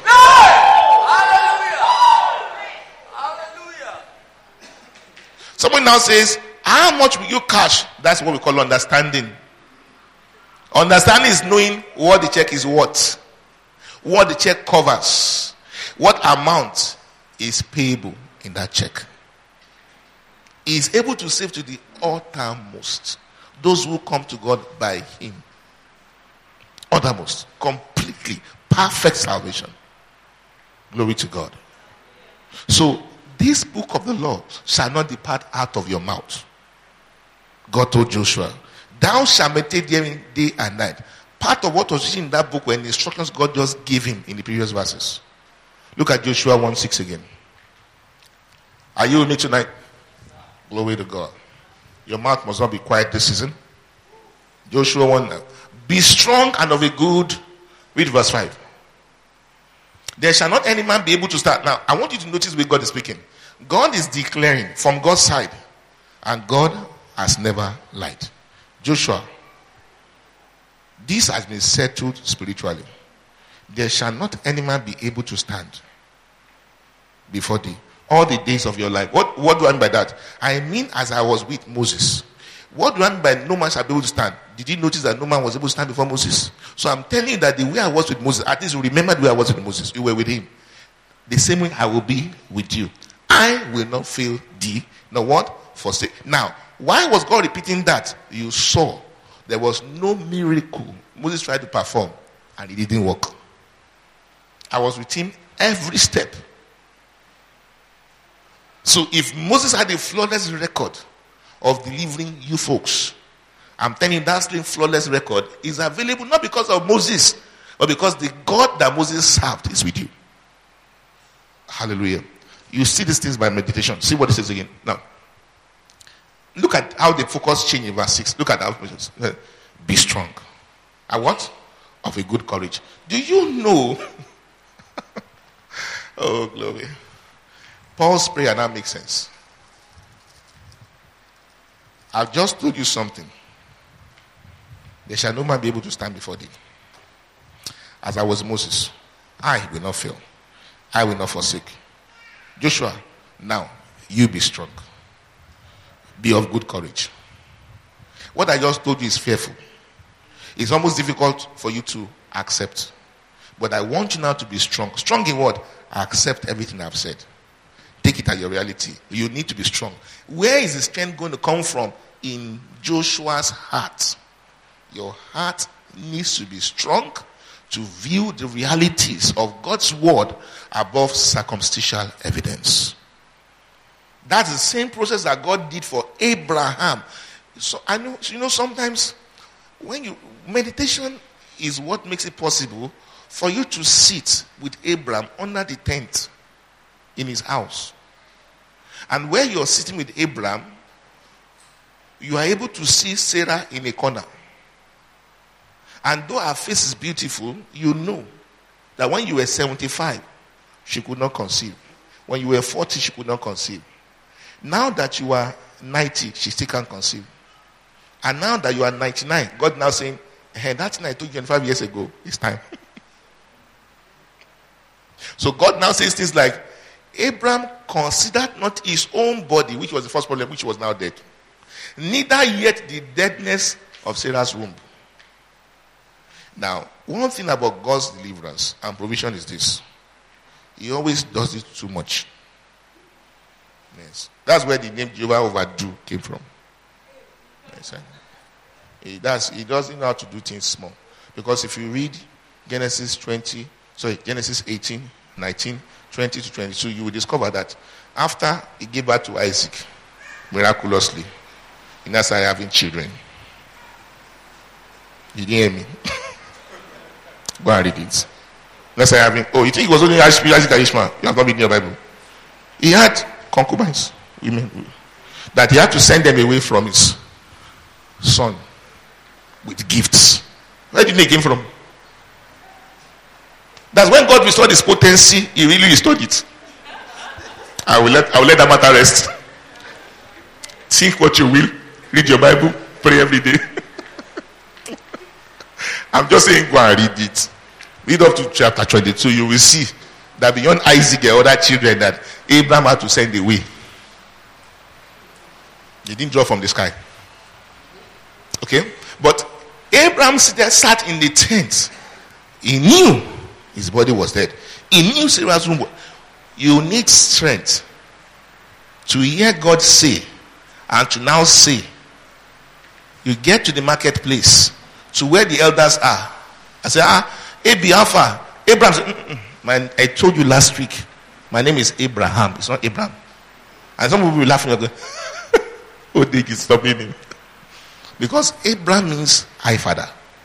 Someone now says, how much will you cash? That's what we call understanding. Understanding is knowing what the check is worth. What the check covers. What amount is payable in that check. He is able to save to the uttermost those who come to God by him. Uttermost. Completely. Perfect salvation. Glory to God. So, this book of the law shall not depart out of your mouth. God told Joshua, thou shalt meditate therein day and night. Part of what was written in that book were the instructions God just gave him in the previous verses. Look at Joshua one six again. Are you with me tonight? Glory to God. Your mouth must not be quiet this season. Joshua one. Be strong and of a good. Read verse five. There shall not any man be able to start. Now, I want you to notice where God is speaking. God is declaring from God's side. And God has never lied. Joshua, this has been settled spiritually. There shall not any man be able to stand before thee all the days of your life. What, what do I mean by that? I mean, as I was with Moses. What do I mean by no man shall be able to stand? Did you notice that no man was able to stand before Moses? So I'm telling you that the way I was with Moses, at least you remember the way I was with Moses. You were with him. The same way I will be with you. I will not fail thee. Now what? Forsake. Now, why was God repeating that? You saw there was no miracle Moses tried to perform and it didn't work. I was with him every step. So if Moses had a flawless record of delivering you folks, I'm telling you that same flawless record is available not because of Moses, but because the God that Moses served is with you. Hallelujah. You see these things by meditation. See what it says again. Now, Look at how the focus changed in verse six. Look at that. Be strong. And what? Of a good courage. Do you know? Oh, glory. Paul's prayer now makes sense. I've just told you something. There shall no man be able to stand before thee. As I was Moses, I will not fail. I will not forsake. Joshua, now you be strong. Be of good courage. What I just told you is fearful. It's almost difficult for you to accept. But I want you now to be strong. Strong in what? Accept everything I've said. Take it as your reality. You need to be strong. Where is the strength going to come from? In Joshua's heart. Your heart needs to be strong to view the realities of God's word above circumstantial evidence. That's the same process that God did for Abraham. So I know, you know, sometimes when you meditation is what makes it possible for you to sit with Abraham under the tent in his house. And where you're sitting with Abraham, you are able to see Sarah in a corner. And though her face is beautiful, you know that when you were seventy-five, she could not conceive. When you were forty, she could not conceive. Now that you are ninety, she still can't conceive. And now that you are ninety-nine, God now saying, hey, that thing I told you twenty-five years ago, it's time. So God now says things like, Abraham considered not his own body, which was the first problem, which was now dead. Neither yet the deadness of Sarah's womb. Now, one thing about God's deliverance and provision is this. He always does it too much. Yes. That's where the name Jehovah Overdo came from. Yes. He does. He doesn't know how to do things small. Because if you read Genesis twenty, sorry, Genesis eighteen, nineteen, twenty to twenty-two, you will discover that after he gave birth to Isaac, miraculously, he now started having children. You didn't hear me? Go and read it. Let's say having, oh, you think it was only Isaac and Ishmael? You have not been in your Bible. He had concubines, women, that he had to send them away from his son with gifts. Where did they came from? That's when God restored his potency, he really restored it. I will let I will let that matter rest. Think what you will, read your Bible, pray every day. I'm just saying, go and read it. Read up to chapter twenty-two, you will see that beyond Isaac and other children that Abraham had to send away. They didn't drop from the sky. Okay? But Abraham sat in the tent. He knew his body was dead. He knew Sarah's womb. You need strength to hear God say and to now say. You get to the marketplace, to where the elders are. I say, ah, Abi Alpha. Abraham said, man, I told you last week, my name is Abraham. It's not Abraham. And some people will be laughing and go, oh, they can stop him. Because Abraham means high father.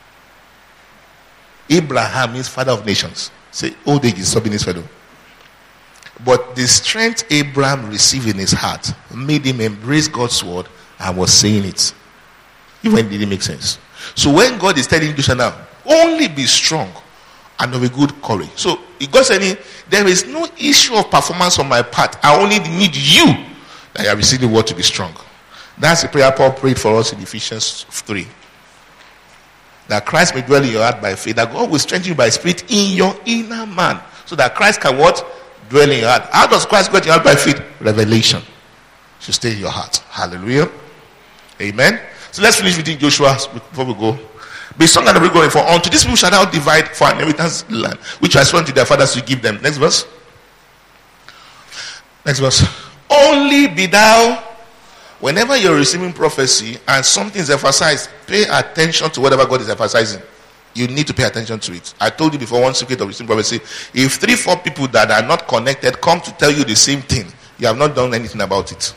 Abraham means father of nations. Say, old age is stopping his fellow. But the strength Abraham received in his heart made him embrace God's word and was saying it. Even it didn't make sense. So when God is telling you now, only be strong and of a good courage. So God said, there is no issue of performance on my part. I only need you that you have received the word to be strong. That's the prayer Paul prayed for us in Ephesians three. That Christ may dwell in your heart by faith. That God will strengthen you by spirit in your inner man. So that Christ can what? Dwell in your heart. How does Christ dwell in your heart by faith? Revelation should stay in your heart. Hallelujah. Amen. So let's finish reading Joshua before we go. Be strong and be going for unto these people shall thou divide for an inheritance land, which I sworn to their fathers to give them. Next verse. Next verse. Only be thou, whenever you're receiving prophecy and something is emphasized, pay attention to whatever God is emphasizing. You need to pay attention to it. I told you before, one secret of receiving prophecy. If three, four people that are not connected come to tell you the same thing, you have not done anything about it.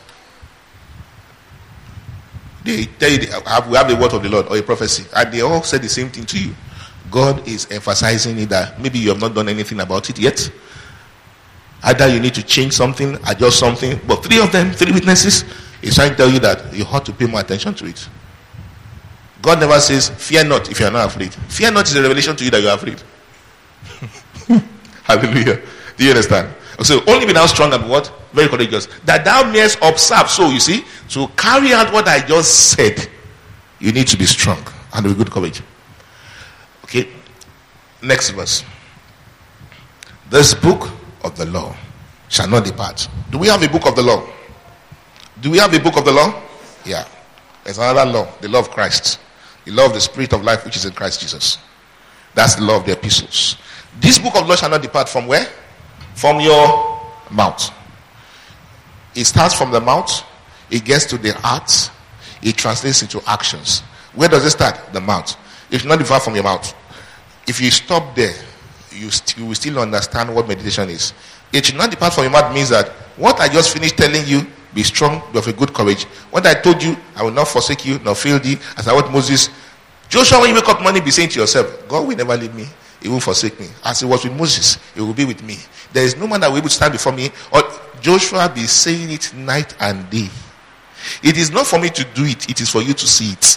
They tell you, they have, we have the word of the Lord or a prophecy, and they all said the same thing to you. God is emphasizing it that maybe you have not done anything about it yet. Either you need to change something, adjust something. But three of them, three witnesses, He's trying to tell you that you ought to pay more attention to it. God never says, fear not if you are not afraid. Fear not is a revelation to you that you are afraid. Hallelujah. Do you understand? So only be thou strong and what? Very courageous. That thou mayest observe. So you see, to carry out what I just said, you need to be strong and with good courage. Okay. Next verse. This book of the law shall not depart. Do we have a book of the law? Do we have a book of the law? Yeah. There's another law, the law of Christ. The law of the Spirit of life which is in Christ Jesus. That's the law of the epistles. This book of law shall not depart from where? From your mouth. It starts from the mouth. It gets to the heart. It translates into actions. Where does it start? The mouth. It should not depart from your mouth. If you stop there, you, st- you will still understand what meditation is. It should not depart from your mouth means that what I just finished telling you, be strong, be of a good courage. What I told you, I will not forsake you, nor fail thee. As I what Moses, Joshua, when you wake up morning, be saying to yourself, God will never leave me. He will forsake me. As it was with Moses, he will be with me. There is no man that will be able to stand before me. Or Joshua be saying it night and day. It is not for me to do it. It is for you to see it.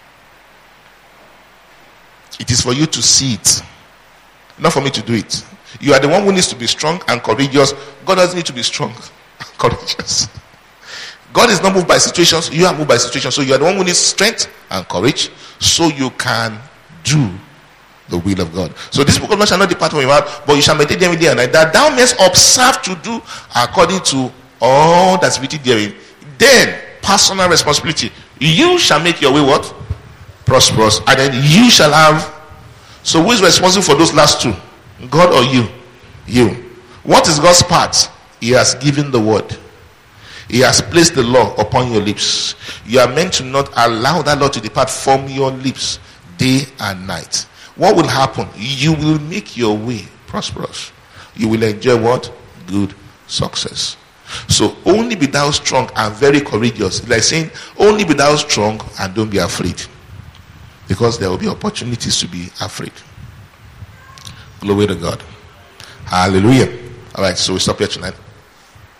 It is for you to see it. Not for me to do it. You are the one who needs to be strong and courageous. God doesn't need to be strong and courageous. God is not moved by situations. You are moved by situations. So you are the one who needs strength and courage so you can do the will of God. So this book of law shall not depart from your mouth, but you shall meditate every day and night, that thou mayest observe to do according to all that's written therein. Then, personal responsibility. You shall make your way what? Prosperous. And then you shall have. So who is responsible for those last two? God or you? You. What is God's part? He has given the word. He has placed the law upon your lips. You are meant to not allow that law to depart from your lips day and night. What will happen? You will make your way prosperous. You will enjoy what? Good success. So only be thou strong and very courageous. It's like saying, only be thou strong and don't be afraid. Because there will be opportunities to be afraid. Glory to God. Hallelujah. All right, so we stop here tonight.